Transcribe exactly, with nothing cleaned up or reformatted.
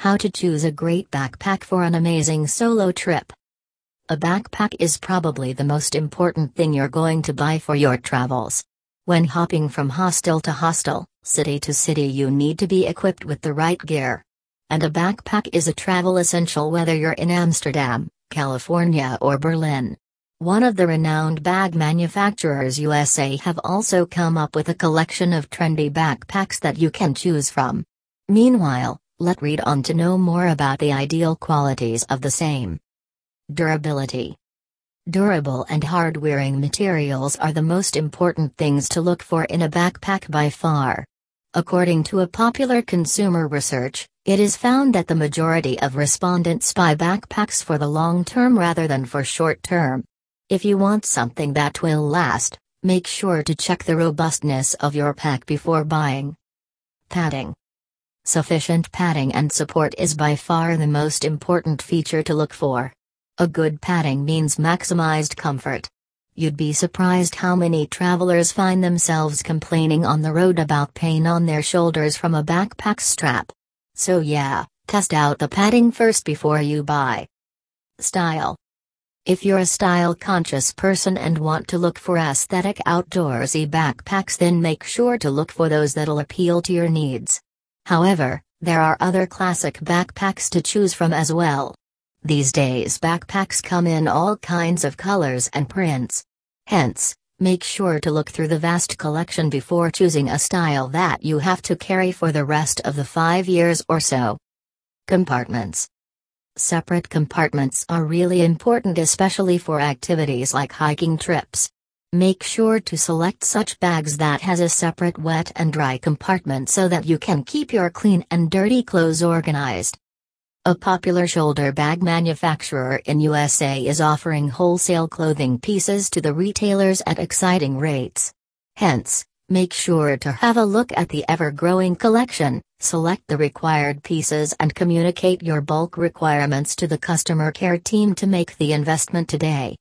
How to choose a great backpack for an amazing solo trip. A backpack is probably the most important thing you're going to buy for your travels. When hopping from hostel to hostel, city to city, you need to be equipped with the right gear. And a backpack is a travel essential whether you're in Amsterdam, California or Berlin. One of the renowned bag manufacturers U S A have also come up with a collection of trendy backpacks that you can choose from. Meanwhile, let's read on to know more about the ideal qualities of the same. Durability. Durable and hard-wearing materials are the most important things to look for in a backpack by far. According to a popular consumer research, it is found that the majority of respondents buy backpacks for the long term rather than for short term. If you want something that will last, make sure to check the robustness of your pack before buying. Padding. Sufficient padding and support is by far the most important feature to look for. A good padding means maximized comfort. You'd be surprised how many travelers find themselves complaining on the road about pain on their shoulders from a backpack strap. So yeah, test out the padding first before you buy. Style. If you're a style-conscious person and want to look for aesthetic outdoorsy backpacks, then make sure to look for those that'll appeal to your needs. However, there are other classic backpacks to choose from as well. These days backpacks come in all kinds of colors and prints. Hence, make sure to look through the vast collection before choosing a style that you have to carry for the rest of the five years or so. Compartments. Separate compartments are really important, especially for activities like hiking trips. Make sure to select such bags that has a separate wet and dry compartment so that you can keep your clean and dirty clothes organized. A popular shoulder bag manufacturer in U S A is offering wholesale clothing pieces to the retailers at exciting rates. Hence, make sure to have a look at the ever-growing collection, select the required pieces and communicate your bulk requirements to the customer care team to make the investment today.